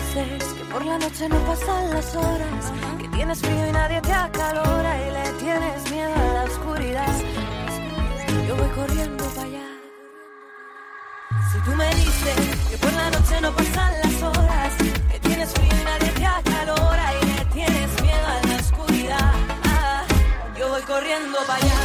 dices que por la noche no pasan las horas, que tienes frío y nadie te acalora y le tienes miedo a la oscuridad, yo voy corriendo para allá. Si tú me dices que por la noche no pasan las horas, que tienes frío y nadie te acalora y le tienes miedo a la oscuridad, yo voy corriendo para allá.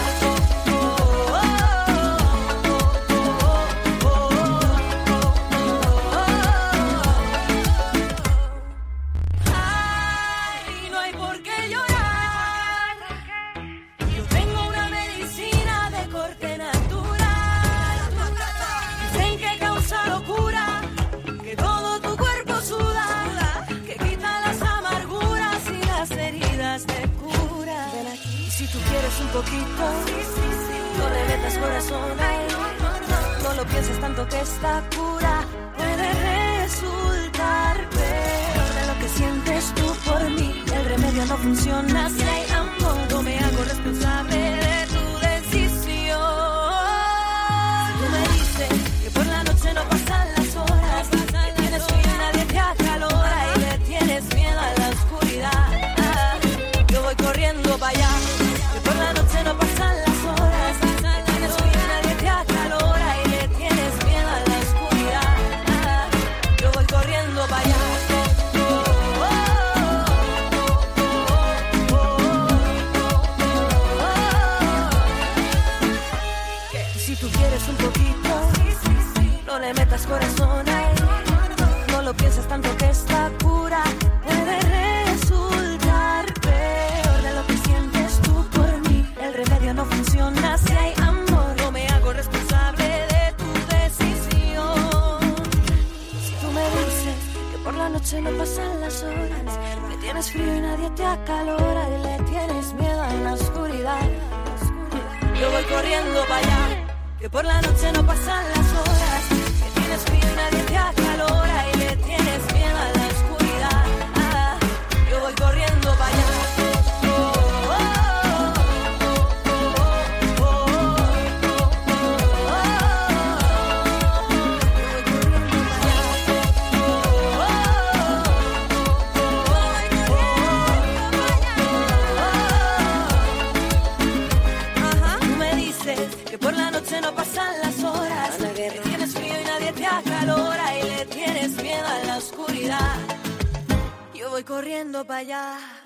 Un poquito, no le metas corazón, no lo pienses tanto que esta cura puede resultar peor de lo que sientes tú por mí. El remedio no funciona si hay amor, no me hago responsable de tu decisión. Si tú me dices que por la noche no pasan las horas, que tienes frío y nadie te acalora y le tienes miedo a la oscuridad, yo voy corriendo para allá. Por la noche no pasan las horas, que tienes frío y nadie te acalora y le tienes miedo a la oscuridad, yo voy corriendo para allá. Si tú quieres un poquito, no le metas corazón ahí, no lo pienses tanto que esta cura puede resultar peor de lo que sientes tú por mí. El remedio no funciona si hay amor, no me hago responsable de tu decisión. Si tú me dices que por la noche no pasan las horas, que tienes frío y nadie te acalora y le tienes miedo a la oscuridad, yo voy corriendo para allá. Que por la noche no pasan las horas, que tienes frío y nadie te acalora y le tienes miedo a la oscuridad, yo voy corriendo para allá. No pasan las horas, que tienes frío y nadie te acalora y le tienes miedo a la oscuridad, yo voy corriendo para allá.